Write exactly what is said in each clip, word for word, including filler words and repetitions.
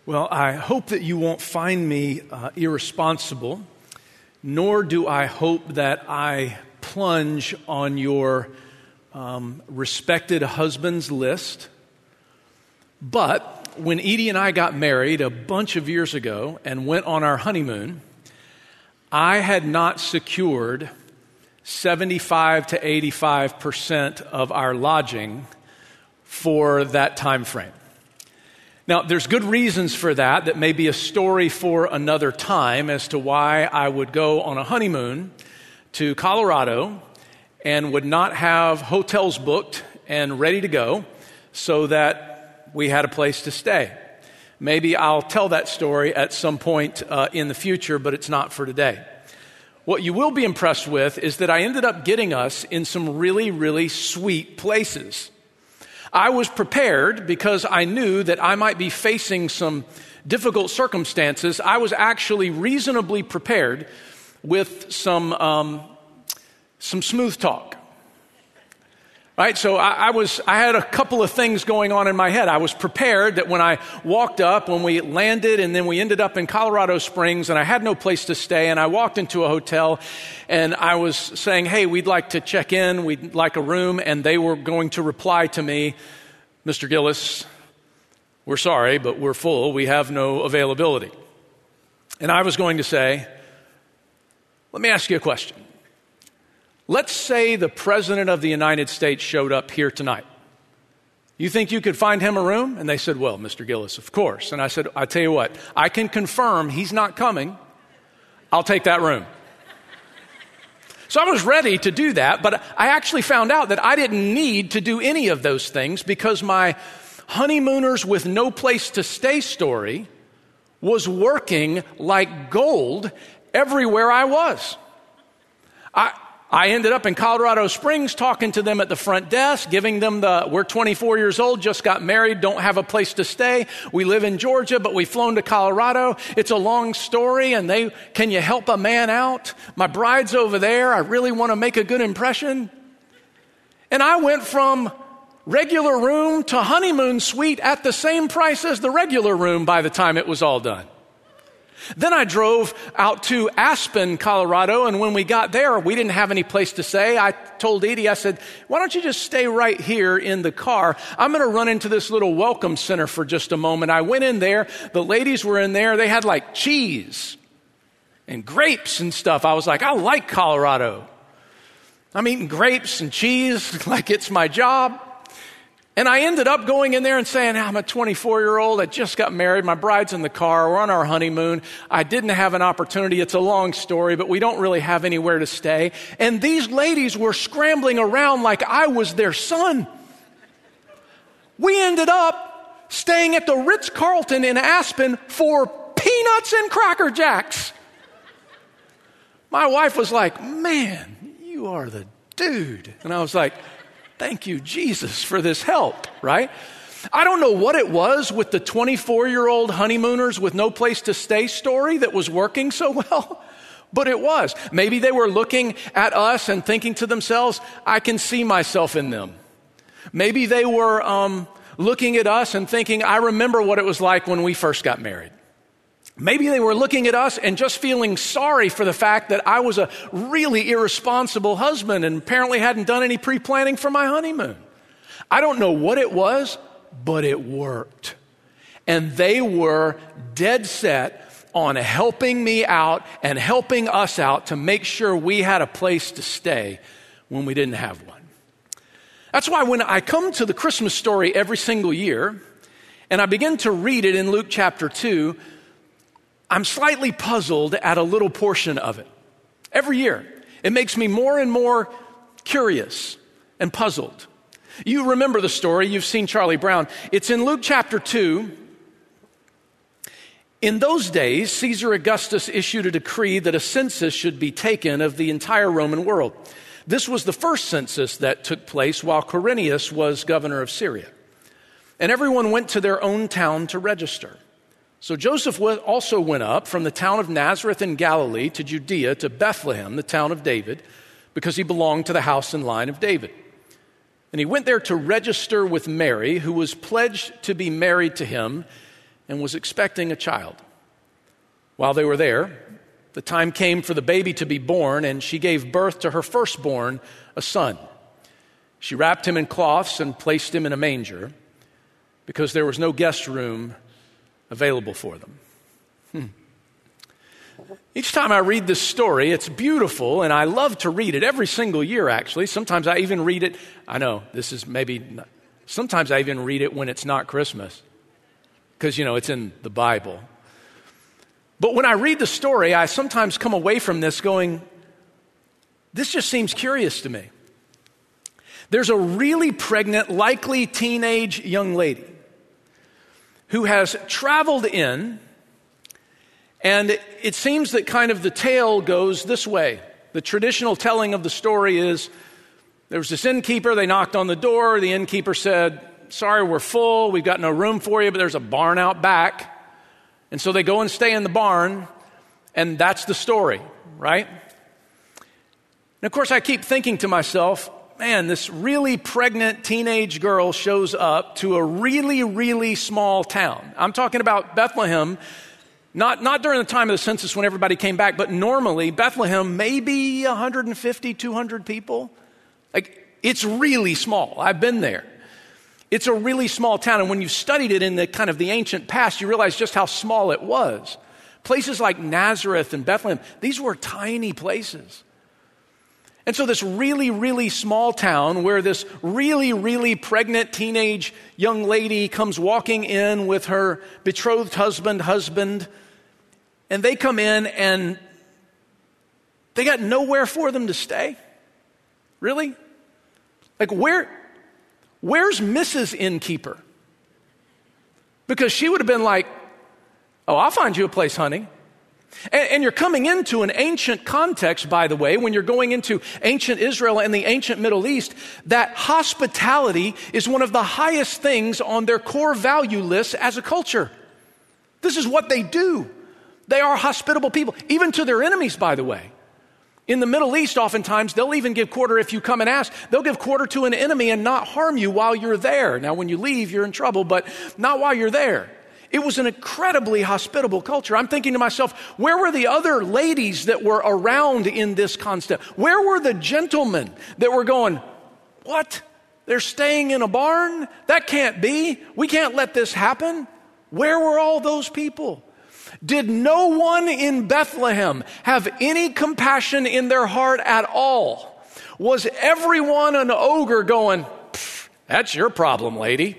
Well, I hope that you won't find me uh, irresponsible, nor do I hope that I plunge on your um, respected husband's list. But when Edie and I got married a bunch of years ago and went on our honeymoon, I had not secured seventy-five to eighty-five percent of our lodging for that time frame. Now, there's good reasons for that. That may be a story for another time as to why I would go on a honeymoon to Colorado and would not have hotels booked and ready to go so that we had a place to stay. Maybe I'll tell that story at some point uh, in the future, but it's not for today. What you will be impressed with is that I ended up getting us in some really, really sweet places. I was prepared because I knew that I might be facing some difficult circumstances. I was actually reasonably prepared with some um, some smooth talk. Right, so I, I was I had a couple of things going on in my head. I was prepared that when I walked up, when we landed, and then we ended up in Colorado Springs, and I had no place to stay, and I walked into a hotel, and I was saying, "Hey, we'd like to check in. We'd like a room," and they were going to reply to me, "Mister Gillis, we're sorry, but we're full. We have no availability." And I was going to say, "Let me ask you a question. Let's say the President of the United States showed up here tonight. You think you could find him a room?" And they said, "Well, Mister Gillis, of course." And I said, "I tell you what, I can confirm he's not coming. I'll take that room." So I was ready to do that, but I actually found out that I didn't need to do any of those things because my honeymooners with no place to stay story was working like gold everywhere I was. I... I ended up in Colorado Springs talking to them at the front desk, giving them the, we're twenty-four years old, just got married, don't have a place to stay. We live in Georgia, but we've flown to Colorado. It's a long story, and they, "Can you help a man out? My bride's over there. I really want to make a good impression." And I went from regular room to honeymoon suite at the same price as the regular room by the time it was all done. Then I drove out to Aspen, Colorado, and when we got there, we didn't have any place to stay. I told Edie, I said, "Why don't you just stay right here in the car? I'm going to run into this little welcome center for just a moment." I went in there. The ladies were in there. They had like cheese and grapes and stuff. I was like, I like Colorado. I'm eating grapes and cheese like it's my job. And I ended up going in there and saying, "I'm a twenty-four-year-old. I just got married. My bride's in the car. We're on our honeymoon. I didn't have an opportunity. It's a long story, but we don't really have anywhere to stay." And these ladies were scrambling around like I was their son. We ended up staying at the Ritz-Carlton in Aspen for peanuts and Cracker Jacks. My wife was like, "Man, you are the dude." And I was like, "Thank you, Jesus, for this help," right? I don't know what it was with the twenty-four-year-old honeymooners with no place to stay story that was working so well, but it was. Maybe they were looking at us and thinking to themselves, "I can see myself in them." Maybe they were um, looking at us and thinking, "I remember what it was like when we first got married." Maybe they were looking at us and just feeling sorry for the fact that I was a really irresponsible husband and apparently hadn't done any pre-planning for my honeymoon. I don't know what it was, but it worked. And they were dead set on helping me out and helping us out to make sure we had a place to stay when we didn't have one. That's why when I come to the Christmas story every single year and I begin to read it in Luke chapter two, I'm slightly puzzled at a little portion of it. Every year, it makes me more and more curious and puzzled. You remember the story. You've seen Charlie Brown. It's in Luke chapter two. In those days, Caesar Augustus issued a decree that a census should be taken of the entire Roman world. This was the first census that took place while Quirinius was governor of Syria. And everyone went to their own town to register. So Joseph also went up from the town of Nazareth in Galilee to Judea to Bethlehem, the town of David, because he belonged to the house and line of David. And he went there to register with Mary, who was pledged to be married to him and was expecting a child. While they were there, the time came for the baby to be born, and she gave birth to her firstborn, a son. She wrapped him in cloths and placed him in a manger because there was no guest room available for them. Hmm. Each time I read this story, it's beautiful, and I love to read it every single year, actually. Sometimes I even read it, I know, this is maybe, not, sometimes I even read it when it's not Christmas because, you know, it's in the Bible. But when I read the story, I sometimes come away from this going, this just seems curious to me. There's a really pregnant, likely teenage young lady who has traveled in, and it seems that kind of the tale goes this way. The traditional telling of the story is there was this innkeeper, they knocked on the door, the innkeeper said, sorry, we're full, we've got no room for you, but there's a barn out back. And so they go and stay in the barn, and that's the story, right? And of course, I keep thinking to myself, man, this really pregnant teenage girl shows up to a really, really small town. I'm talking about Bethlehem, not, not during the time of the census when everybody came back, but normally Bethlehem, maybe one hundred fifty, two hundred people. Like, it's really small. I've been there. It's a really small town, and when you've studied it in the kind of the ancient past, you realize just how small it was. Places like Nazareth and Bethlehem, these were tiny places. And so this really, really small town where this really, really pregnant teenage young lady comes walking in with her betrothed husband, husband, and they come in and they got nowhere for them to stay. Really? Like where, where's Missus Innkeeper? Because she would have been like, oh, I'll find you a place, honey. And, and you're coming into an ancient context, by the way, when you're going into ancient Israel and the ancient Middle East, that hospitality is one of the highest things on their core value list as a culture. This is what they do. They are hospitable people, even to their enemies, by the way. In the Middle East, oftentimes, they'll even give quarter if you come and ask. They'll give quarter to an enemy and not harm you while you're there. Now, when you leave, you're in trouble, but not while you're there. It was an incredibly hospitable culture. I'm thinking to myself, where were the other ladies that were around in this concept? Where were the gentlemen that were going, what? They're staying in a barn? That can't be. We can't let this happen. Where were all those people? Did no one in Bethlehem have any compassion in their heart at all? Was everyone an ogre going, that's your problem, lady?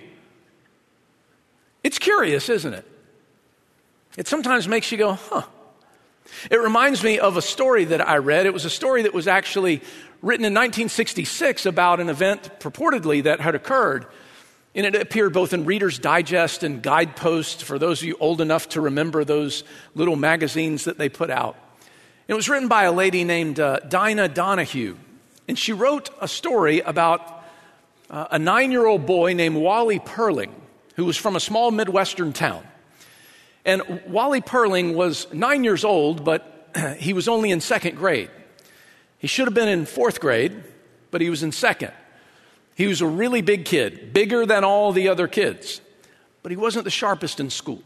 It's curious, isn't it? It sometimes makes you go, huh. It reminds me of a story that I read. It was a story that was actually written in nineteen sixty-six about an event purportedly that had occurred. And it appeared both in Reader's Digest and Guidepost, for those of you old enough to remember those little magazines that they put out. It was written by a lady named uh, Dinah Donahue. And she wrote a story about uh, a nine-year-old boy named Wally Perling, who was from a small Midwestern town. And Wally Perling was nine years old, but he was only in second grade. He should have been in fourth grade, but he was in second. He was a really big kid, bigger than all the other kids, but he wasn't the sharpest in school.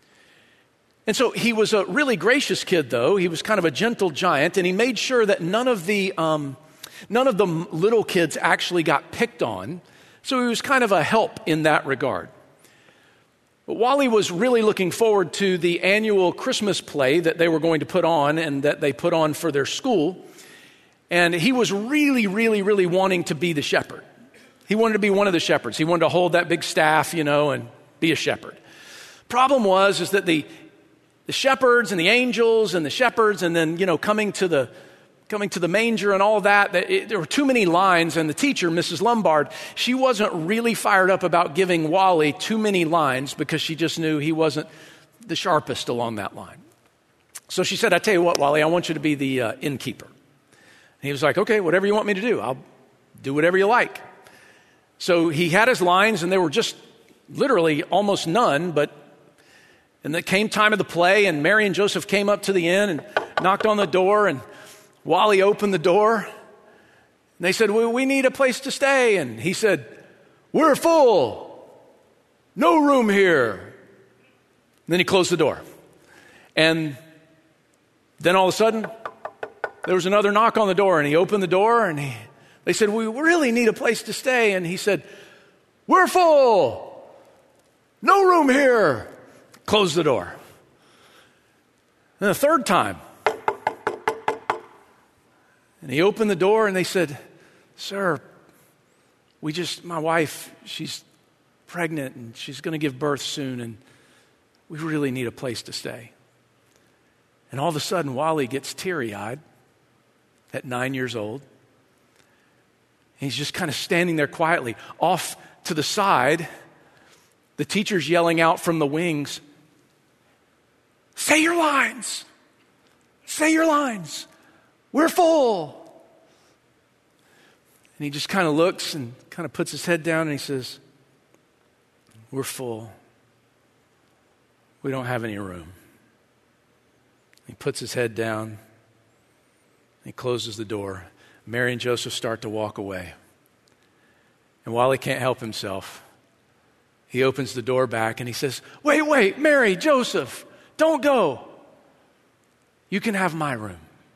And so he was a really gracious kid, though. He was kind of a gentle giant, and he made sure that none of the um, none of the little kids actually got picked on. So he was kind of a help in that regard. But Wally was really looking forward to the annual Christmas play that they were going to put on and that they put on for their school. And he was really, really, really wanting to be the shepherd. He wanted to be one of the shepherds. He wanted to hold that big staff, you know, and be a shepherd. Problem was is that the the shepherds and the angels and the shepherds and then, you know, coming to the coming to the manger and all that, that it, there were too many lines, and the teacher, Missus Lombard, she wasn't really fired up about giving Wally too many lines because she just knew he wasn't the sharpest along that line. So she said, I tell you what, Wally, I want you to be the uh, innkeeper. And he was like, okay, whatever you want me to do, I'll do whatever you like. So he had his lines, and there were just literally almost none, but and it came time of the play, and Mary and Joseph came up to the inn and knocked on the door, and Wally opened the door, and they said, well, we need a place to stay. And he said, we're full. No room here. then he closed the door. And then all of a sudden, there was another knock on the door, and he opened the door, and he, they said, we really need a place to stay. And he said, we're full. No room here. Closed the door. And the third time, and he opened the door, and they said, sir, we just, my wife, she's pregnant, and she's going to give birth soon, and we really need a place to stay. And all of a sudden, Wally gets teary-eyed at nine years old. And he's just kind of standing there quietly. Off to the side, the teacher's yelling out from the wings, say your lines. Say your lines. We're full. And he just kind of looks and kind of puts his head down and he says, we're full. We don't have any room. He puts his head down. He closes the door. Mary and Joseph start to walk away. And while he can't help himself, he opens the door back and he says, wait, wait, Mary, Joseph, don't go. You can have my room.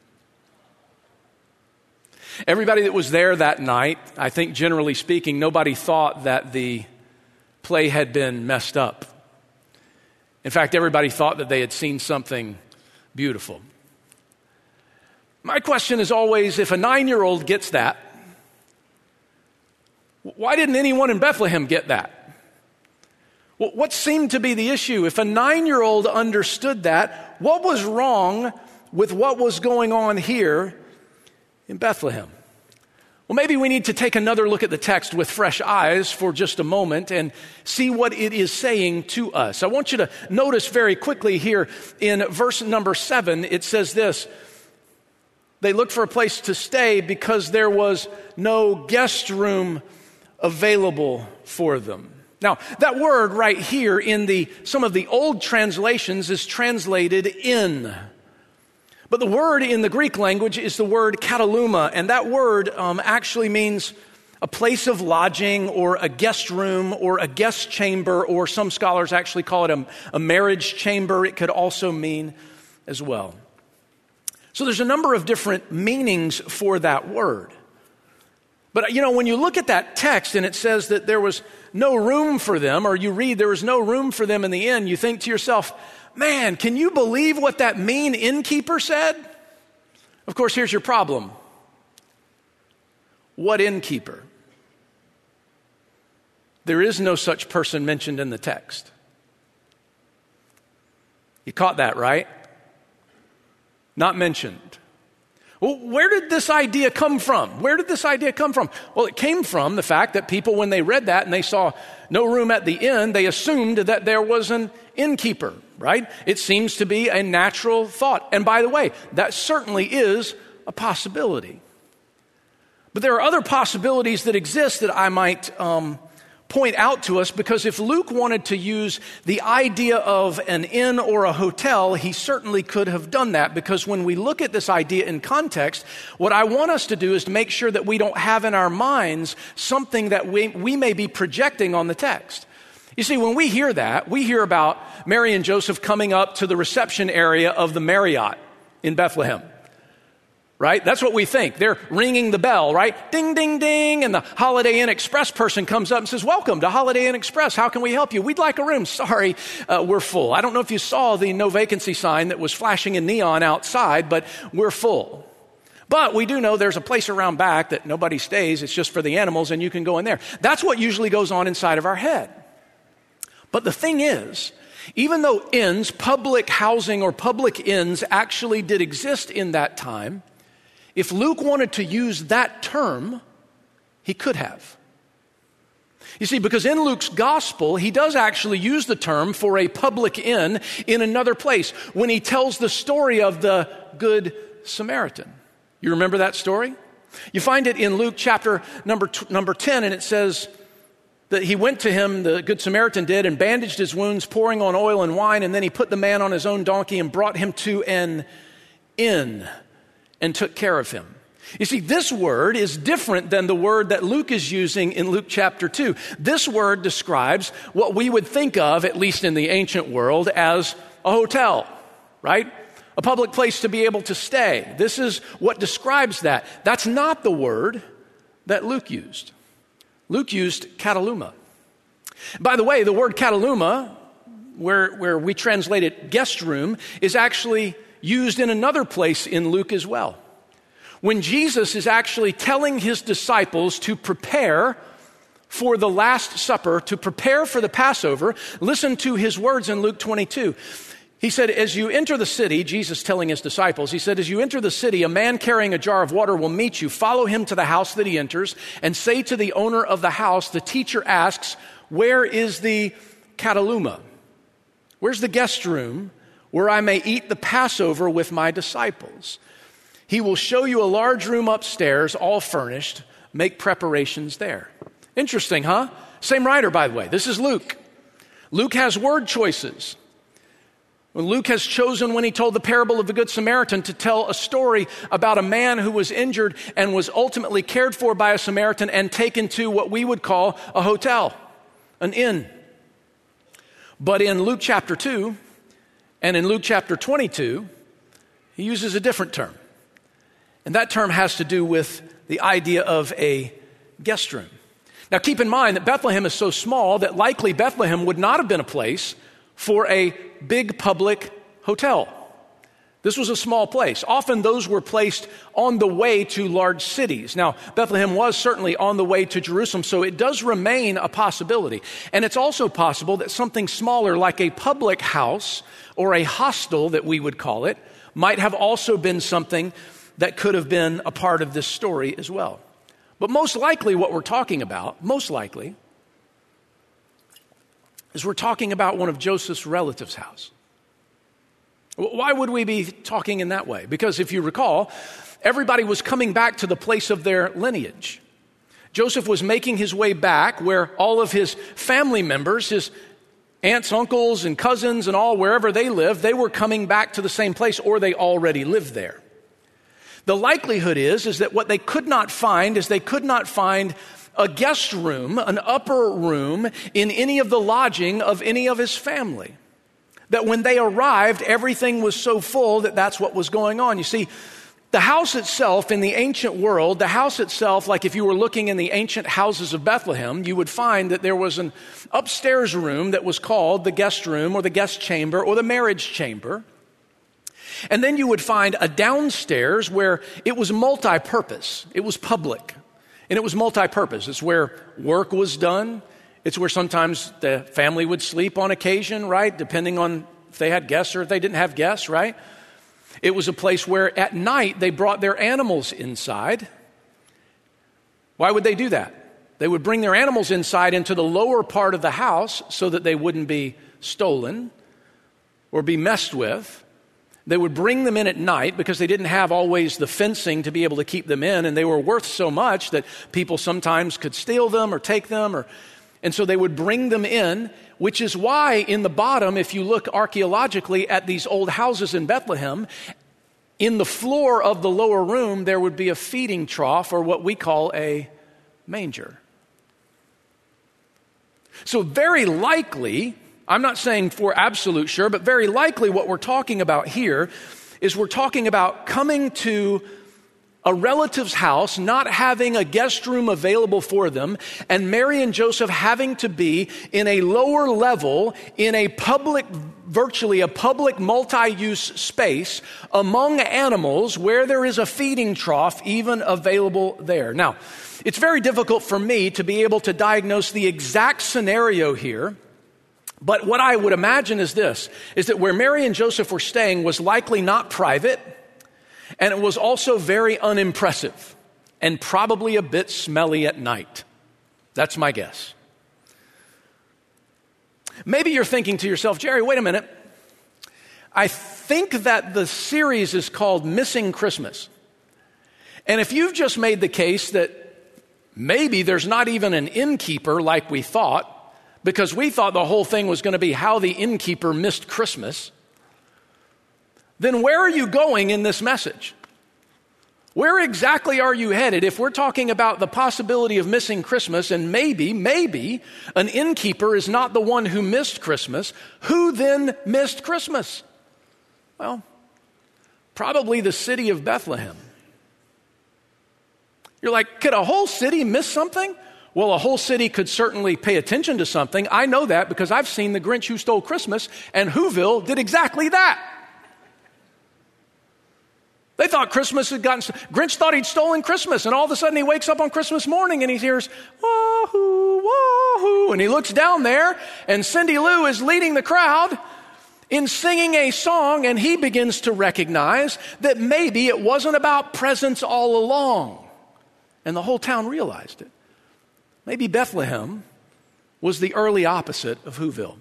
Everybody that was there that night, I think generally speaking, nobody thought that the play had been messed up. In fact, everybody thought that they had seen something beautiful. My question is always, if a nine-year-old gets that, why didn't anyone in Bethlehem get that? What seemed to be the issue? If a nine-year-old understood that, what was wrong with what was going on here in Bethlehem? Well, maybe we need to take another look at the text with fresh eyes for just a moment and see what it is saying to us. I want you to notice very quickly here in verse number seven, it says this, they looked for a place to stay because there was no guest room available for them. Now, that word right here in the some of the old translations is translated inn. But the word in the Greek language is the word kataluma, and that word um, actually means a place of lodging or a guest room or a guest chamber, or some scholars actually call it a, a marriage chamber. It could also mean as well. So there's a number of different meanings for that word. But, you know, when you look at that text and it says that there was no room for them, or you read there was no room for them in the inn, you think to yourself, man, can you believe what that mean innkeeper said? Of course, here's your problem. What innkeeper? There is no such person mentioned in the text. You caught that, right? Not mentioned. Well, where did this idea come from? Where did this idea come from? Well, it came from the fact that people, when they read that and they saw no room at the inn, they assumed that there was an innkeeper, right? It seems to be a natural thought. And by the way, that certainly is a possibility. But there are other possibilities that exist that I might um, point out to us, because if Luke wanted to use the idea of an inn or a hotel, he certainly could have done that, because when we look at this idea in context, what I want us to do is to make sure that we don't have in our minds something that we, we may be projecting on the text. You see, when we hear that, we hear about Mary and Joseph coming up to the reception area of the Marriott in Bethlehem. Right? That's what we think. They're ringing the bell, right? Ding, ding, ding. And the Holiday Inn Express person comes up and says, welcome to Holiday Inn Express. How can we help you? We'd like a room. Sorry, uh, we're full. I don't know if you saw the no vacancy sign that was flashing in neon outside, but we're full. But we do know there's a place around back that nobody stays. It's just for the animals, and you can go in there. That's what usually goes on inside of our head. But the thing is, even though inns, public housing or public inns actually did exist in that time, if Luke wanted to use that term, he could have. You see, because in Luke's gospel, he does actually use the term for a public inn in another place when he tells the story of the Good Samaritan. You remember that story? You find it in Luke chapter number, t- number ten, and it says that he went to him, the Good Samaritan did, and bandaged his wounds, pouring on oil and wine, and then he put the man on his own donkey and brought him to an inn and took care of him. You see, this word is different than the word that Luke is using in Luke chapter two. This word describes what we would think of, at least in the ancient world, as a hotel, right? A public place to be able to stay. This is what describes that. That's not the word that Luke used. Luke used kataluma. By the way, the word kataluma, where, where we translate it guest room, is actually used in another place in Luke as well. When Jesus is actually telling his disciples to prepare for the Last Supper, to prepare for the Passover, listen to his words in Luke twenty-two. He said, as you enter the city, Jesus telling his disciples, he said, as you enter the city, a man carrying a jar of water will meet you. Follow him to the house that he enters and say to the owner of the house, the teacher asks, where is the kataluma? Where's the guest room where I may eat the Passover with my disciples? He will show you a large room upstairs, all furnished. Make preparations there. Interesting, huh? Same writer, by the way. This is Luke. Luke has word choices. When Luke has chosen, when he told the parable of the Good Samaritan, to tell a story about a man who was injured and was ultimately cared for by a Samaritan and taken to what we would call a hotel, an inn. But in Luke chapter two and in Luke chapter twenty-two, he uses a different term. And that term has to do with the idea of a guest room. Now keep in mind that Bethlehem is so small that likely Bethlehem would not have been a place for a big public hotel. This was a small place. Often those were placed on the way to large cities. Now, Bethlehem was certainly on the way to Jerusalem, so it does remain a possibility. And it's also possible that something smaller like a public house or a hostel that we would call it might have also been something that could have been a part of this story as well. But most likely what we're talking about, most likely, is we're talking about one of Joseph's relatives' house. Why would we be talking in that way? Because if you recall, everybody was coming back to the place of their lineage. Joseph was making his way back where all of his family members, his aunts, uncles, and cousins and all, wherever they lived, they were coming back to the same place or they already lived there. The likelihood is, is that what they could not find is they could not find a guest room, an upper room in any of the lodging of any of his family. That when they arrived, everything was so full that that's what was going on. You see, the house itself in the ancient world, the house itself, like if you were looking in the ancient houses of Bethlehem, you would find that there was an upstairs room that was called the guest room or the guest chamber or the marriage chamber. And then you would find a downstairs where it was multi-purpose. It was public. And it was multi-purpose. It's where work was done. It's where sometimes the family would sleep on occasion, right? Depending on if they had guests or if they didn't have guests, right? It was a place where at night they brought their animals inside. Why would they do that? They would bring their animals inside into the lower part of the house so that they wouldn't be stolen or be messed with. They would bring them in at night because they didn't have always the fencing to be able to keep them in, and they were worth so much that people sometimes could steal them or take them, or, and so they would bring them in, which is why in the bottom, if you look archaeologically at these old houses in Bethlehem, in the floor of the lower room, there would be a feeding trough or what we call a manger. So very likely, I'm not saying for absolute sure, but very likely what we're talking about here is we're talking about coming to a relative's house, not having a guest room available for them, and Mary and Joseph having to be in a lower level, in a public, virtually a public multi-use space among animals where there is a feeding trough even available there. Now, it's very difficult for me to be able to diagnose the exact scenario here. But what I would imagine is this, is that where Mary and Joseph were staying was likely not private, and it was also very unimpressive, and probably a bit smelly at night. That's my guess. Maybe you're thinking to yourself, Jerry, wait a minute. I think that the series is called Missing Christmas. And if you've just made the case that maybe there's not even an innkeeper like we thought, because we thought the whole thing was going to be how the innkeeper missed Christmas, then where are you going in this message? Where exactly are you headed if we're talking about the possibility of missing Christmas, and maybe, maybe an innkeeper is not the one who missed Christmas? Who then missed Christmas? Well, probably the city of Bethlehem. You're like, could a whole city miss something? Well, a whole city could certainly pay attention to something. I know that because I've seen The Grinch Who Stole Christmas, and Whoville did exactly that. They thought Christmas had gotten, Grinch thought he'd stolen Christmas, and all of a sudden he wakes up on Christmas morning and he hears, wahoo, wahoo, and he looks down there, and Cindy Lou is leading the crowd in singing a song, and he begins to recognize that maybe it wasn't about presents all along. And the whole town realized it. Maybe Bethlehem was the early opposite of Whoville.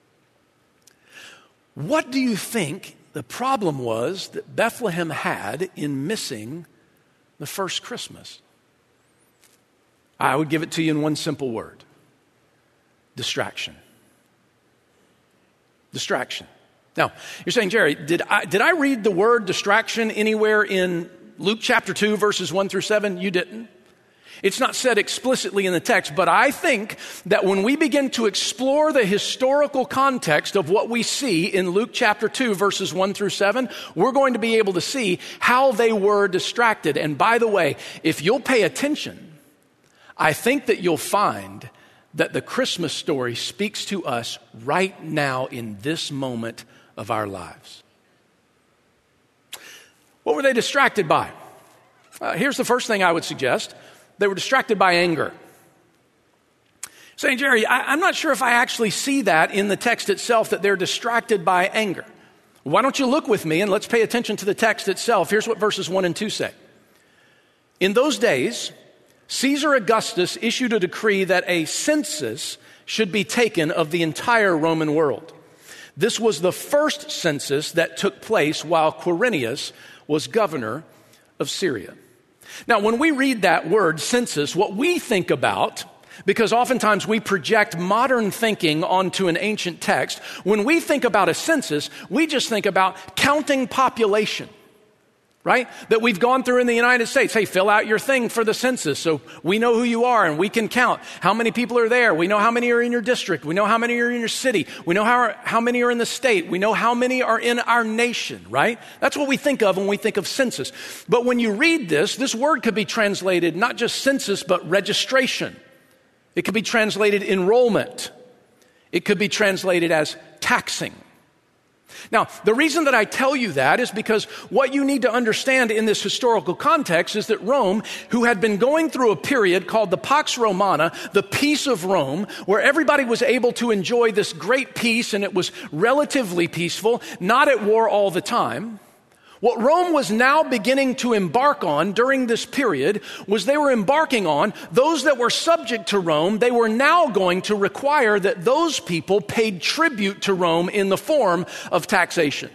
What do you think the problem was that Bethlehem had in missing the first Christmas? I would give it to you in one simple word: distraction. Distraction. Now, you're saying, Jerry, did I, did I read the word distraction anywhere in Luke chapter two, verses one through seven? You didn't. It's not said explicitly in the text, but I think that when we begin to explore the historical context of what we see in Luke chapter two, verses one through seven, we're going to be able to see how they were distracted. And by the way, if you'll pay attention, I think that you'll find that the Christmas story speaks to us right now in this moment of our lives. What were they distracted by? Uh, here's the first thing I would suggest. They were distracted by anger. Saying, Jerry, I, I'm not sure if I actually see that in the text itself, that they're distracted by anger. Why don't you look with me and let's pay attention to the text itself. Here's what verses one and two say. In those days, Caesar Augustus issued a decree that a census should be taken of the entire Roman world. This was the first census that took place while Quirinius was governor of Syria. Now, when we read that word census, what we think about, because oftentimes we project modern thinking onto an ancient text, when we think about a census, we just think about counting population, right? That we've gone through in the United States. Hey, fill out your thing for the census so we know who you are and we can count how many people are there. We know how many are in your district. We know how many are in your city. We know how, how many are in the state. We know how many are in our nation, right? That's what we think of when we think of census. But when you read this, this word could be translated not just census, but registration. It could be translated enrollment. It could be translated as taxing. Now, the reason that I tell you that is because what you need to understand in this historical context is that Rome, who had been going through a period called the Pax Romana, the peace of Rome, where everybody was able to enjoy this great peace and it was relatively peaceful, not at war all the time. What Rome was now beginning to embark on during this period was they were embarking on those that were subject to Rome. They were now going to require that those people paid tribute to Rome in the form of taxation.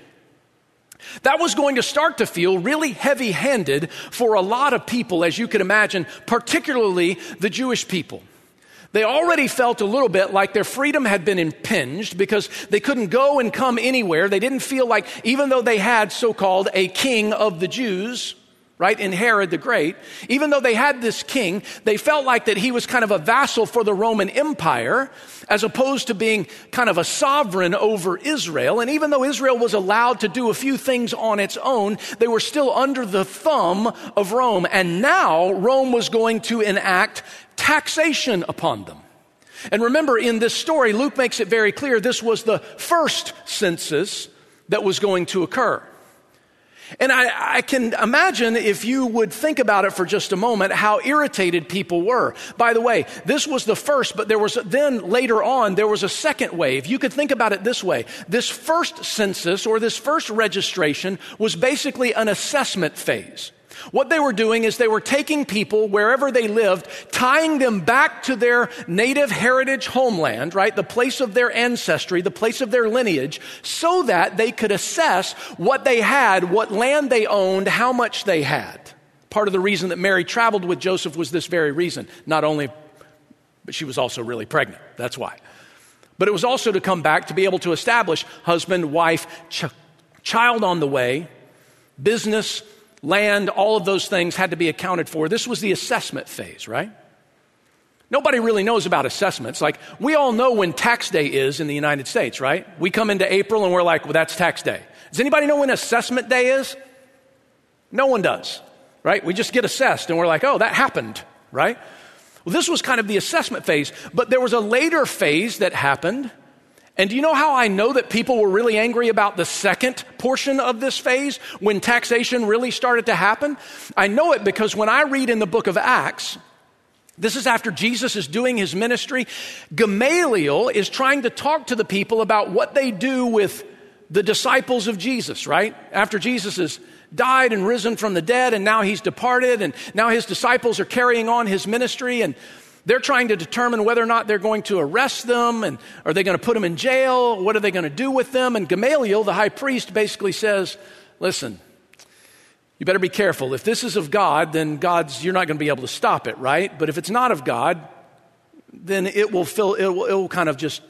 That was going to start to feel really heavy-handed for a lot of people, as you could imagine, particularly the Jewish people. They already felt a little bit like their freedom had been impinged because they couldn't go and come anywhere. They didn't feel like, even though they had so-called a king of the Jews, right, in Herod the Great, even though they had this king, they felt like that he was kind of a vassal for the Roman Empire as opposed to being kind of a sovereign over Israel. And even though Israel was allowed to do a few things on its own, they were still under the thumb of Rome. And now Rome was going to enact taxation upon them. And remember, in this story, Luke makes it very clear this was the first census that was going to occur. And I, I can imagine, if you would think about it for just a moment, how irritated people were. By the way, this was the first, but there was then later on, there was a second wave. You could think about it this way. This first census or this first registration was basically an assessment phase. What they were doing is they were taking people wherever they lived, tying them back to their native heritage homeland, right? The place of their ancestry, the place of their lineage, so that they could assess what they had, what land they owned, how much they had. Part of the reason that Mary traveled with Joseph was this very reason. Not only, but she was also really pregnant. That's why. But it was also to come back to be able to establish husband, wife, ch- child on the way, business, land, all of those things had to be accounted for. This was the assessment phase, right? Nobody really knows about assessments. Like, we all know when tax day is in the United States, right? We come into April and we're like, well, that's tax day. Does anybody know when assessment day is? No one does, right? We just get assessed and we're like, oh, that happened, right? Well, this was kind of the assessment phase, but there was a later phase that happened. And do you know how I know that people were really angry about the second portion of this phase, when taxation really started to happen? I know it because when I read in the book of Acts, this is after Jesus is doing his ministry, Gamaliel is trying to talk to the people about what they do with the disciples of Jesus, right? After Jesus has died and risen from the dead, and now he's departed, and now his disciples are carrying on his ministry, and they're trying to determine whether or not they're going to arrest them, and are they going to put them in jail? What are they going to do with them? And Gamaliel, the high priest, basically says, listen, you better be careful. If this is of God, then God's, you're not going to be able to stop it, right? But if it's not of God, then it will fill, it will, it will kind of just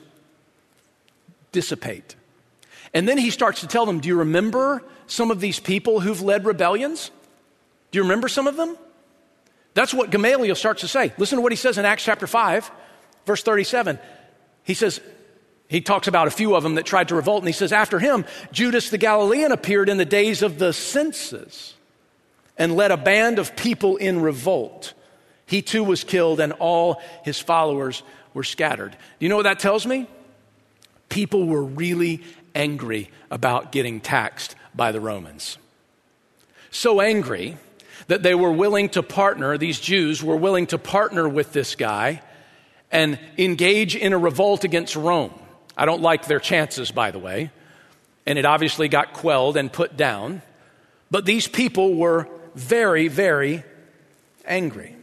dissipate. And then he starts to tell them, do you remember some of these people who've led rebellions? Do you remember some of them? That's what Gamaliel starts to say. Listen to what he says in Acts chapter five, verse thirty-seven. He says, he talks about a few of them that tried to revolt, and he says, after him, Judas the Galilean appeared in the days of the census and led a band of people in revolt. He too was killed, and all his followers were scattered. Do you know what that tells me? People were really angry about getting taxed by the Romans. So angry that they were willing to partner, these Jews were willing to partner with this guy and engage in a revolt against Rome. I don't like their chances, by the way, and it obviously got quelled and put down. But these people were very, very angry.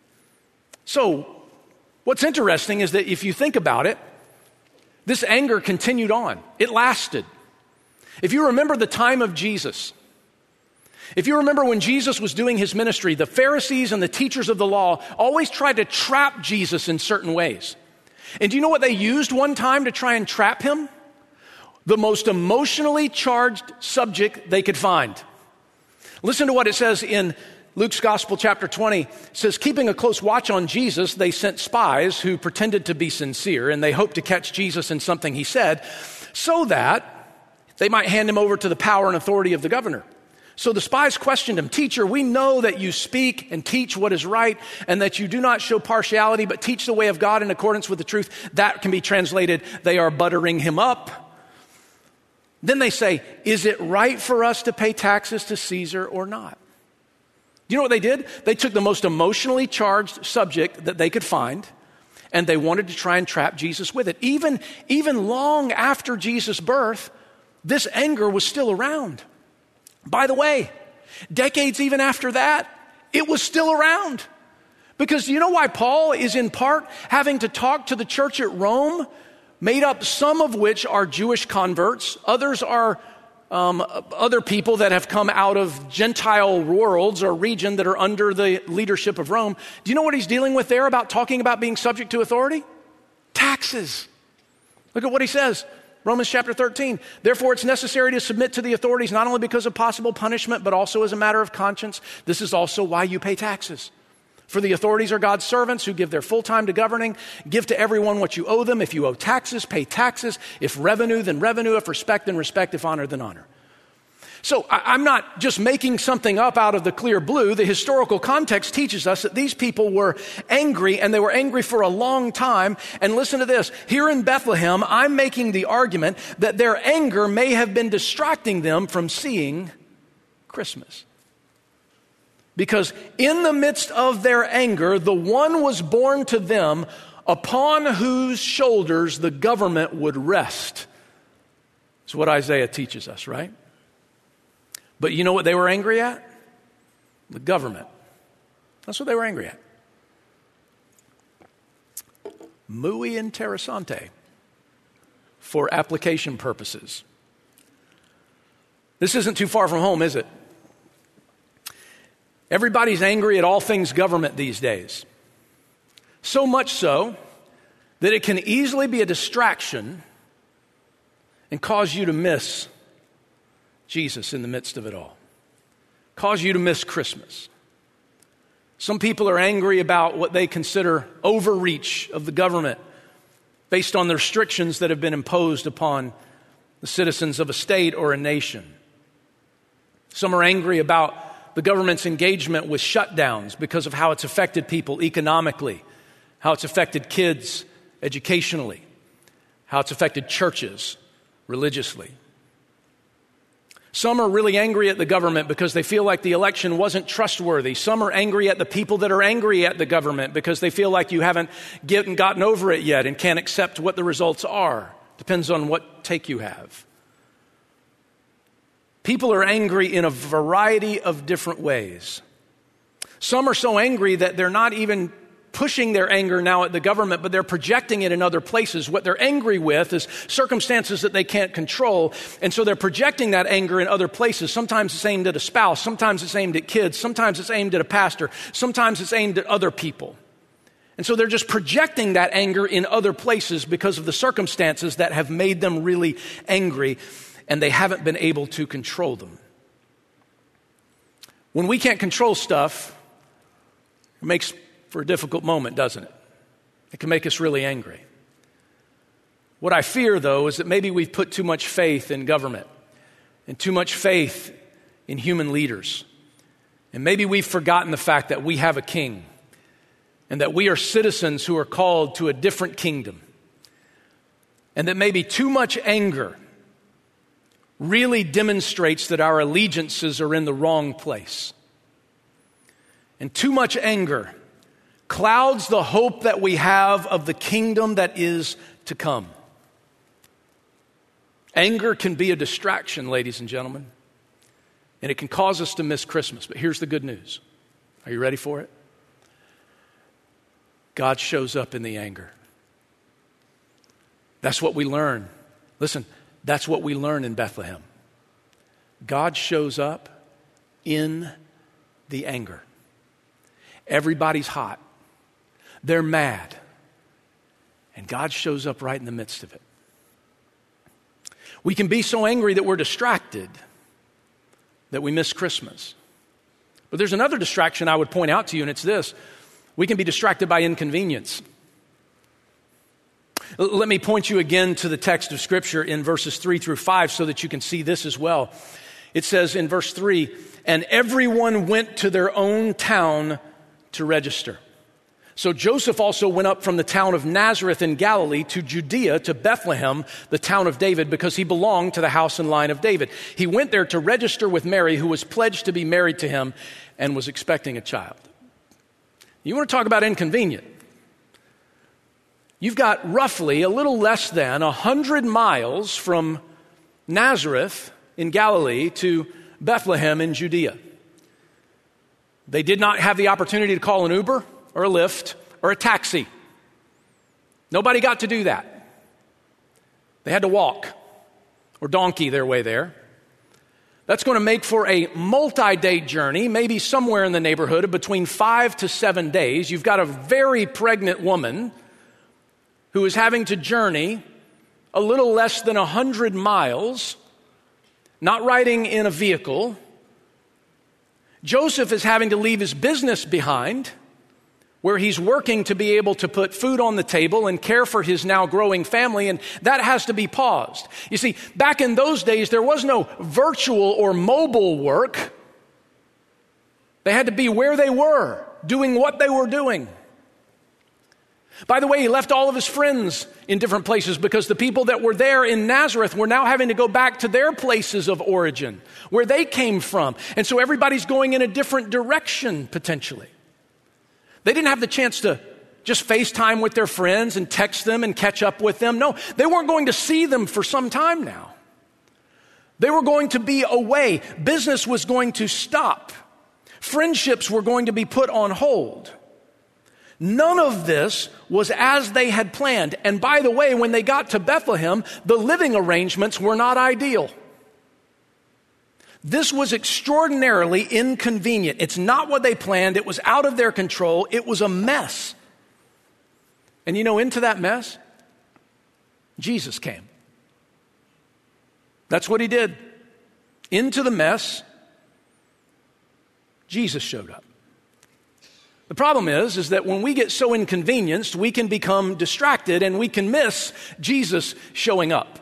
So what's interesting is that if you think about it, this anger continued on. It lasted. If you remember the time of Jesus, if you remember when Jesus was doing his ministry, the Pharisees and the teachers of the law always tried to trap Jesus in certain ways. And do you know what they used one time to try and trap him? The most emotionally charged subject they could find. Listen to what it says in Luke's Gospel, chapter twenty. It says, keeping a close watch on Jesus, they sent spies who pretended to be sincere, and they hoped to catch Jesus in something he said, so that they might hand him over to the power and authority of the governor. So the spies questioned him, teacher, we know that you speak and teach what is right, and that you do not show partiality, but teach the way of God in accordance with the truth. That can be translated, they are buttering him up. Then they say, is it right for us to pay taxes to Caesar or not? You know what they did? They took the most emotionally charged subject that they could find, and they wanted to try and trap Jesus with it. Even, even long after Jesus' birth, this anger was still around. By the way, decades even after that, it was still around. Because you know why Paul is in part having to talk to the church at Rome, made up some of which are Jewish converts, others are um, other people that have come out of Gentile worlds or region that are under the leadership of Rome. Do you know what he's dealing with there about talking about being subject to authority? Taxes. Look at what he says. Romans chapter thirteen, therefore it's necessary to submit to the authorities, not only because of possible punishment, but also as a matter of conscience. This is also why you pay taxes. For the authorities are God's servants who give their full time to governing. Give to everyone what you owe them. If you owe taxes, pay taxes. If revenue, then revenue. If respect, then respect. If honor, then honor. So I'm not just making something up out of the clear blue. The historical context teaches us that these people were angry, and they were angry for a long time. And listen to this. Here in Bethlehem, I'm making the argument that their anger may have been distracting them from seeing Christmas. Because in the midst of their anger, the one was born to them upon whose shoulders the government would rest. That's what Isaiah teaches us, right? But you know what they were angry at? The government. That's what they were angry at. Muy interesante for application purposes. This isn't too far from home, is it? Everybody's angry at all things government these days. So much so that it can easily be a distraction and cause you to miss Jesus in the midst of it all. cause you to miss Christmas. Some people are angry about what they consider overreach of the government based on the restrictions that have been imposed upon the citizens of a state or a nation. Some are angry about the government's engagement with shutdowns because of how it's affected people economically, how it's affected kids educationally, how it's affected churches religiously. Some are really angry at the government because they feel like the election wasn't trustworthy. Some are angry at the people that are angry at the government because they feel like you haven't get, gotten over it yet and can't accept what the results are. Depends on what take you have. People are angry in a variety of different ways. Some are so angry that they're not even pushing their anger now at the government, but they're projecting it in other places. What they're angry with is circumstances that they can't control, and so they're projecting that anger in other places. Sometimes it's aimed at a spouse, sometimes it's aimed at kids, sometimes it's aimed at a pastor, sometimes it's aimed at other people. And so they're just projecting that anger in other places because of the circumstances that have made them really angry, and they haven't been able to control them. When we can't control stuff, it makes for a difficult moment, doesn't it? It can make us really angry. What I fear, though, is that maybe we've put too much faith in government and too much faith in human leaders. And maybe we've forgotten the fact that we have a king and that we are citizens who are called to a different kingdom. And that maybe too much anger really demonstrates that our allegiances are in the wrong place. And too much anger clouds the hope that we have of the kingdom that is to come. Anger can be a distraction, ladies and gentlemen, and it can cause us to miss Christmas. But here's the good news. Are you ready for it? God shows up in the anger. That's what we learn. Listen, that's what we learn in Bethlehem. God shows up in the anger. Everybody's hot. They're mad. And God shows up right in the midst of it. We can be so angry that we're distracted, that we miss Christmas. But there's another distraction I would point out to you, and it's this. We can be distracted by inconvenience. L- let me point you again to the text of Scripture in verses three through five so that you can see this as well. It says in verse three, "And everyone went to their own town to register. So Joseph also went up from the town of Nazareth in Galilee to Judea, to Bethlehem, the town of David, because he belonged to the house and line of David. He went there to register with Mary, who was pledged to be married to him and was expecting a child." You want to talk about inconvenient? You've got roughly a little less than one hundred miles from Nazareth in Galilee to Bethlehem in Judea. They did not have the opportunity to call an Uber or a Lyft or a taxi. Nobody got to do that. They had to walk or donkey their way there. That's going to make for a multi-day journey, maybe somewhere in the neighborhood of between five to seven days. You've got a very pregnant woman who is having to journey a little less than one hundred miles, not riding in a vehicle. Joseph is having to leave his business behind, where he's working to be able to put food on the table and care for his now growing family, and that has to be paused. You see, back in those days, there was no virtual or mobile work. They had to be where they were, doing what they were doing. By the way, he left all of his friends in different places because the people that were there in Nazareth were now having to go back to their places of origin, where they came from. And so everybody's going in a different direction, potentially. They didn't have the chance to just FaceTime with their friends and text them and catch up with them. No, they weren't going to see them for some time now. They were going to be away. Business was going to stop. Friendships were going to be put on hold. None of this was as they had planned. And by the way, when they got to Bethlehem, the living arrangements were not ideal. This was extraordinarily inconvenient. It's not what they planned. It was out of their control. It was a mess. And you know, into that mess, Jesus came. That's what he did. Into the mess, Jesus showed up. The problem is, is that when we get so inconvenienced, we can become distracted and we can miss Jesus showing up.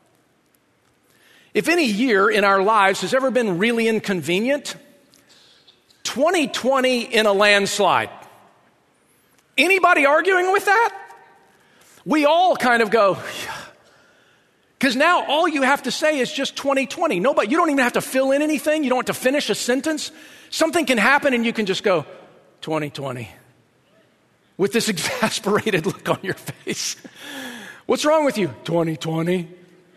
If any year in our lives has ever been really inconvenient, twenty twenty in a landslide. Anybody arguing with that? We all kind of go, yeah. Because now all you have to say is just twenty twenty. Nobody, you don't even have to fill in anything. You don't have to finish a sentence. Something can happen and you can just go, twenty twenty. With this exasperated look on your face. What's wrong with you? twenty twenty.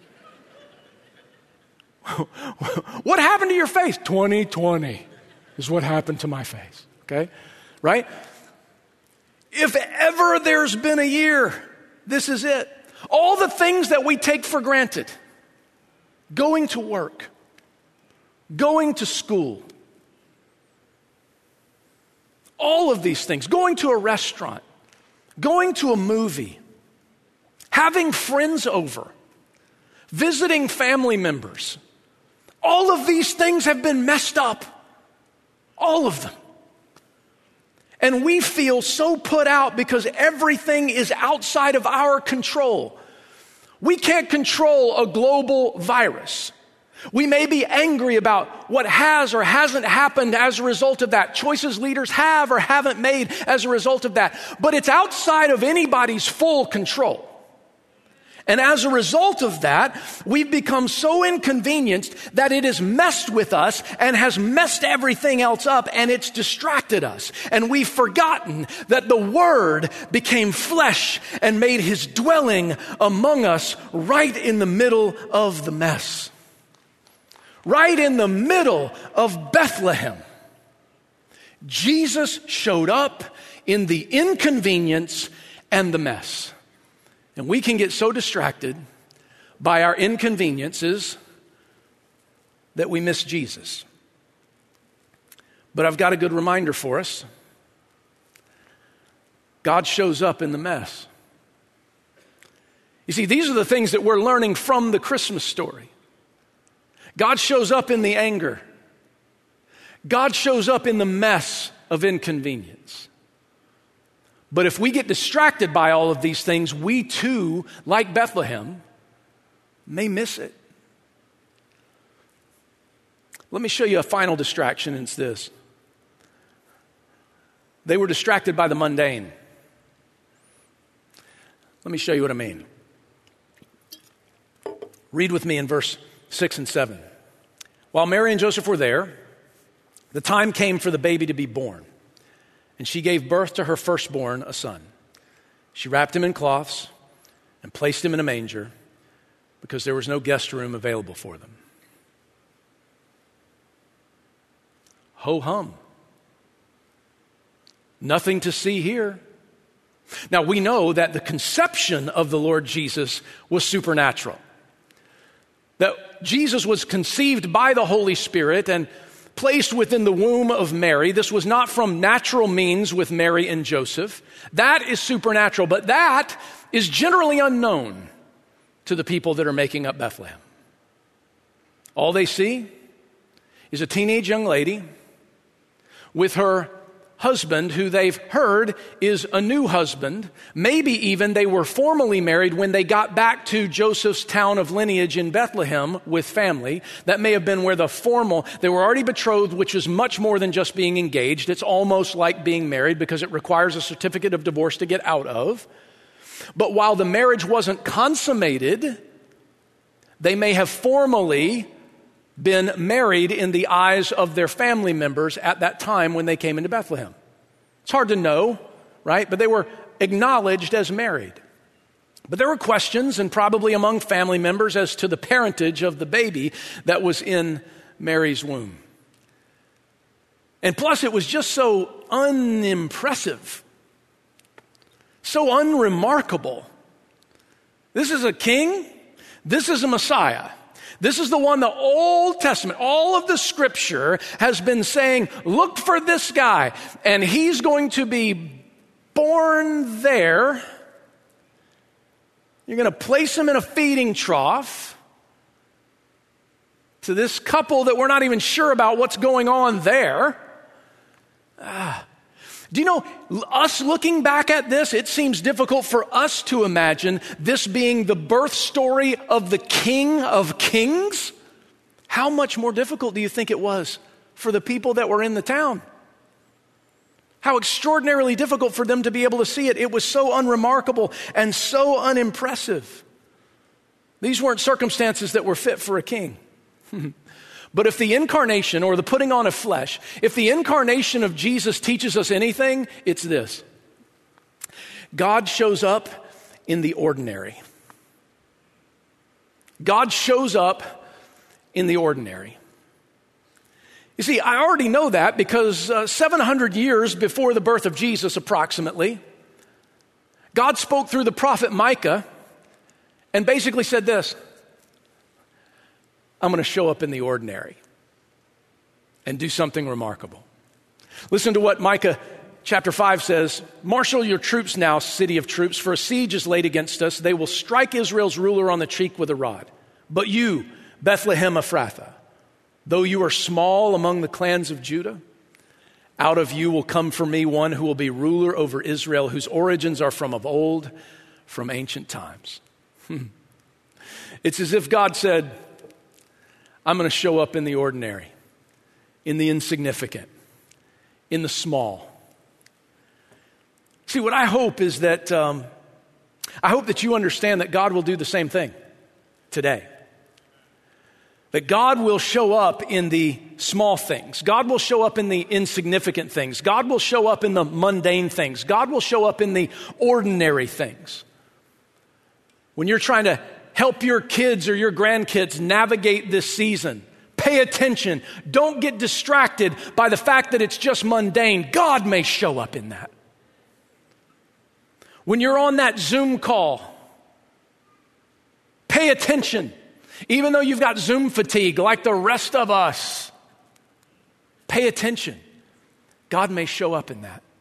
What happened to your face? twenty twenty is what happened to my face. Okay? Right? If ever there's been a year, this is it. All the things that we take for granted. Going to work. Going to school. All of these things. Going to a restaurant. Going to a movie. Having friends over. Visiting family members. All of these things have been messed up. All of them. And we feel so put out because everything is outside of our control. We can't control a global virus. We may be angry about what has or hasn't happened as a result of that. Choices leaders have or haven't made as a result of that. But it's outside of anybody's full control. And as a result of that, we've become so inconvenienced that it has messed with us and has messed everything else up, and it's distracted us. And we've forgotten that the Word became flesh and made His dwelling among us right in the middle of the mess. Right in the middle of Bethlehem. Jesus showed up in the inconvenience and the mess. And we can get so distracted by our inconveniences that we miss Jesus. But I've got a good reminder for us. God shows up in the mess. You see, these are the things that we're learning from the Christmas story. God shows up in the anger. God shows up in the mess of inconvenience. But if we get distracted by all of these things, we too, like Bethlehem, may miss it. Let me show you a final distraction, and it's this. They were distracted by the mundane. Let me show you what I mean. Read with me in verse six and seven. While Mary and Joseph were there, the time came for the baby to be born. And she gave birth to her firstborn, a son. She wrapped him in cloths and placed him in a manger because there was no guest room available for them. Ho-hum. Nothing to see here. Now, we know that the conception of the Lord Jesus was supernatural. That Jesus was conceived by the Holy Spirit and placed within the womb of Mary. This was not from natural means with Mary and Joseph. That is supernatural, but that is generally unknown to the people that are making up Bethlehem. All they see is a teenage young lady with her husband, who they've heard is a new husband. Maybe even they were formally married when they got back to Joseph's town of lineage in Bethlehem with family. That may have been where the formal, they were already betrothed, which is much more than just being engaged. It's almost like being married because it requires a certificate of divorce to get out of. But while the marriage wasn't consummated, they may have formally been married in the eyes of their family members at that time when they came into Bethlehem. It's hard to know, right? But they were acknowledged as married. But there were questions, and probably among family members, as to the parentage of the baby that was in Mary's womb. And plus, it was just so unimpressive, so unremarkable. This is a king. This is a Messiah. This is the one the Old Testament, all of the scripture has been saying, look for this guy, and he's going to be born there. You're going to place him in a feeding trough to this couple that we're not even sure about what's going on there. Ah. Do you know, us looking back at this, it seems difficult for us to imagine this being the birth story of the King of Kings. How much more difficult do you think it was for the people that were in the town? How extraordinarily difficult for them to be able to see it. It was so unremarkable and so unimpressive. These weren't circumstances that were fit for a king. But if the incarnation or the putting on of flesh, if the incarnation of Jesus teaches us anything, it's this. God shows up in the ordinary. God shows up in the ordinary. You see, I already know that because uh, seven hundred years before the birth of Jesus, approximately, God spoke through the prophet Micah and basically said this: I'm going to show up in the ordinary and do something remarkable. Listen to what Micah chapter five says. Marshal your troops now, city of troops, for a siege is laid against us. They will strike Israel's ruler on the cheek with a rod. But you, Bethlehem Ephrathah, though you are small among the clans of Judah, out of you will come for me one who will be ruler over Israel, whose origins are from of old, from ancient times. It's as if God said, I'm going to show up in the ordinary, in the insignificant, in the small. See, what I hope is that, um, I hope that you understand that God will do the same thing today. That God will show up in the small things. God will show up in the insignificant things. God will show up in the mundane things. God will show up in the ordinary things. When you're trying to help your kids or your grandkids navigate this season, pay attention. Don't get distracted by the fact that it's just mundane. God may show up in that. When you're on that Zoom call, pay attention. Even though you've got Zoom fatigue like the rest of us, pay attention. God may show up in that.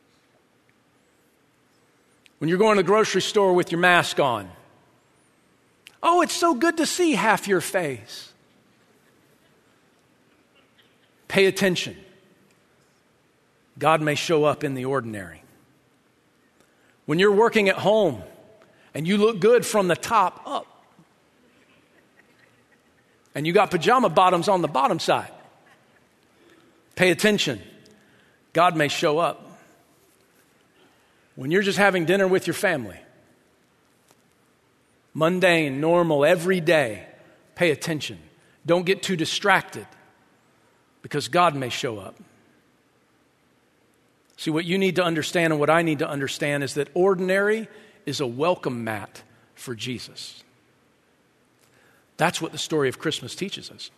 When you're going to the grocery store with your mask on, oh, it's so good to see half your face. Pay attention. God may show up in the ordinary. When you're working at home and you look good from the top up, and you got pajama bottoms on the bottom side, pay attention. God may show up. When you're just having dinner with your family, mundane, normal, every day, pay attention. Don't get too distracted because God may show up. See, what you need to understand and what I need to understand is that ordinary is a welcome mat for Jesus. That's what the story of Christmas teaches us.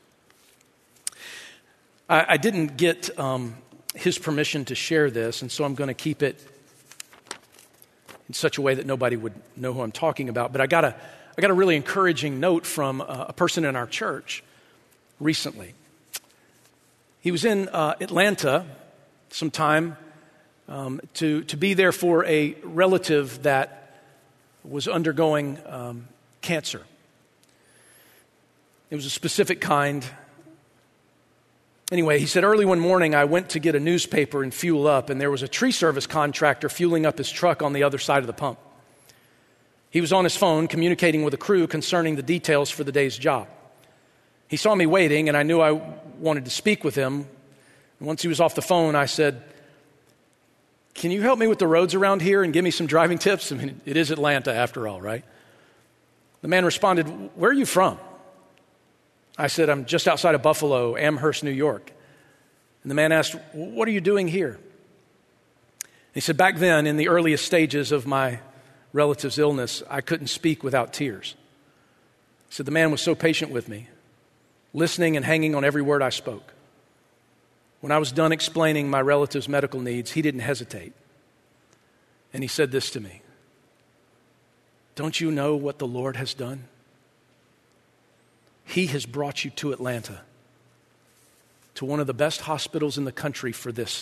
I, I didn't get um, his permission to share this, and so I'm going to keep it in such a way that nobody would know who I'm talking about. But I got a, I got a really encouraging note from uh, a person in our church recently. He was in uh, Atlanta some time um, to, to be there for a relative that was undergoing um, cancer. It was a specific kind. Anyway, he said, early one morning, I went to get a newspaper and fuel up, and there was a tree service contractor fueling up his truck on the other side of the pump. He was on his phone communicating with a crew concerning the details for the day's job. He saw me waiting, and I knew I wanted to speak with him. And once he was off the phone, I said, can you help me with the roads around here and give me some driving tips? I mean, it is Atlanta after all, right? The man responded, where are you from? I said, I'm just outside of Buffalo, Amherst, New York. And the man asked, what are you doing here? He said, back then, in the earliest stages of my relative's illness, I couldn't speak without tears. He said, the man was so patient with me, listening and hanging on every word I spoke. When I was done explaining my relative's medical needs, he didn't hesitate. And he said this to me, don't you know what the Lord has done? He has brought you to Atlanta, to one of the best hospitals in the country for this.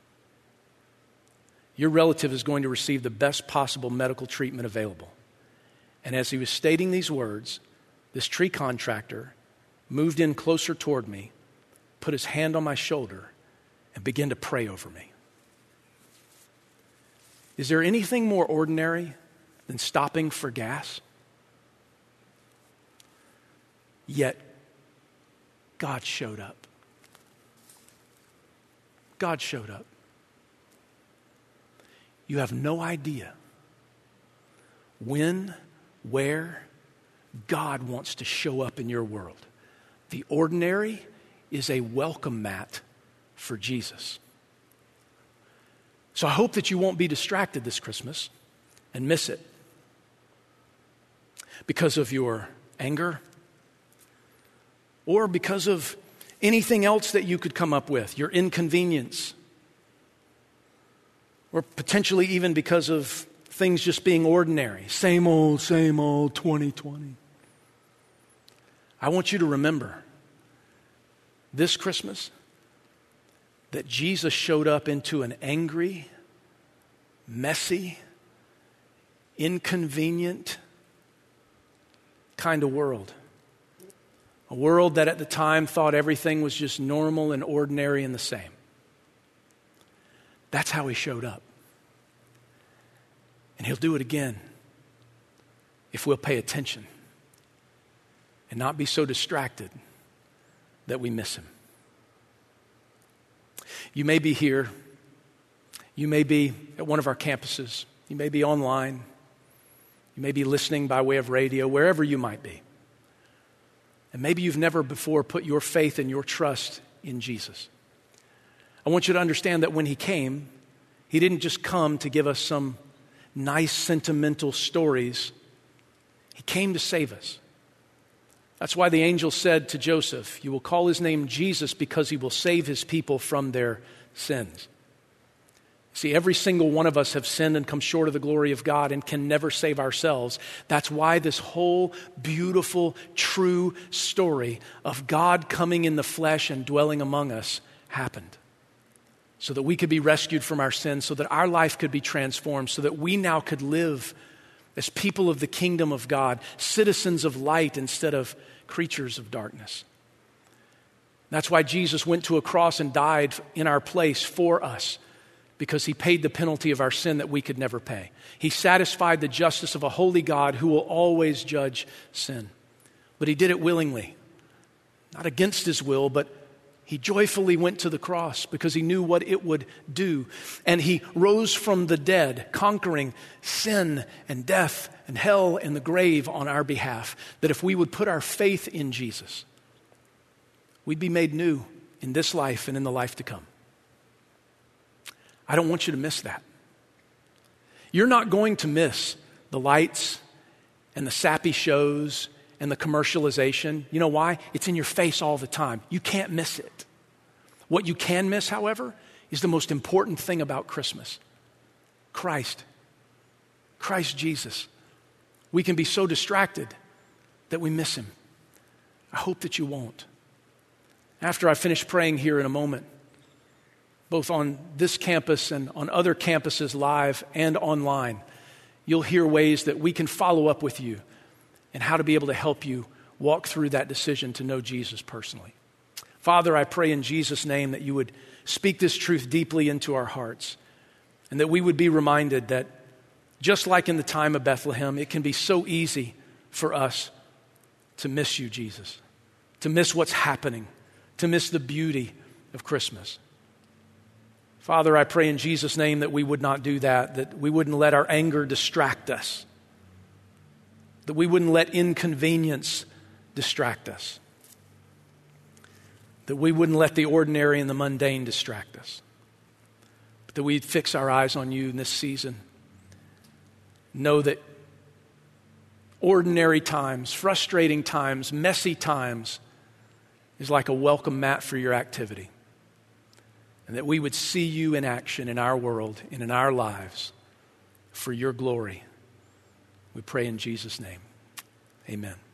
Your relative is going to receive the best possible medical treatment available. And as he was stating these words, this tree contractor moved in closer toward me, put his hand on my shoulder, and begin to pray over me. Is there anything more ordinary than stopping for gas? Yet, God showed up. God showed up. You have no idea when, where God wants to show up in your world. The ordinary is a welcome mat for Jesus. So I hope that you won't be distracted this Christmas and miss it because of your anger or because of anything else that you could come up with, your inconvenience, or potentially even because of things just being ordinary. Same old, same old, twenty twenty. I want you to remember this Christmas that Jesus showed up into an angry, messy, inconvenient kind of world. A world that at the time thought everything was just normal and ordinary and the same. That's how he showed up. And he'll do it again if we'll pay attention and not be so distracted that we miss him. You may be here. You may be at one of our campuses. You may be online. You may be listening by way of radio, wherever you might be. And maybe you've never before put your faith and your trust in Jesus. I want you to understand that when he came, he didn't just come to give us some nice sentimental stories. He came to save us. That's why the angel said to Joseph, "You will call his name Jesus because he will save his people from their sins." See, every single one of us have sinned and come short of the glory of God and can never save ourselves. That's why this whole beautiful, true story of God coming in the flesh and dwelling among us happened. So that we could be rescued from our sins, so that our life could be transformed, so that we now could live as people of the kingdom of God, citizens of light instead of creatures of darkness. That's why Jesus went to a cross and died in our place for us, because he paid the penalty of our sin that we could never pay. He satisfied the justice of a holy God who will always judge sin. But he did it willingly, not against his will, but he joyfully went to the cross because he knew what it would do. And he rose from the dead, conquering sin and death and hell and the grave on our behalf. That if we would put our faith in Jesus, we'd be made new in this life and in the life to come. I don't want you to miss that. You're not going to miss the lights and the sappy shows and the commercialization. You know why? It's in your face all the time. You can't miss it. What you can miss, however, is the most important thing about Christmas. Christ. Christ Jesus. We can be so distracted that we miss him. I hope that you won't. After I finish praying here in a moment, both on this campus and on other campuses live and online, you'll hear ways that we can follow up with you and how to be able to help you walk through that decision to know Jesus personally. Father, I pray in Jesus' name that you would speak this truth deeply into our hearts and that we would be reminded that just like in the time of Bethlehem, it can be so easy for us to miss you, Jesus, to miss what's happening, to miss the beauty of Christmas. Father, I pray in Jesus' name that we would not do that, that we wouldn't let our anger distract us, that we wouldn't let inconvenience distract us, that we wouldn't let the ordinary and the mundane distract us, but that we'd fix our eyes on you in this season. Know that ordinary times, frustrating times, messy times is like a welcome mat for your activity. And that we would see you in action in our world and in our lives for your glory. We pray in Jesus' name. Amen.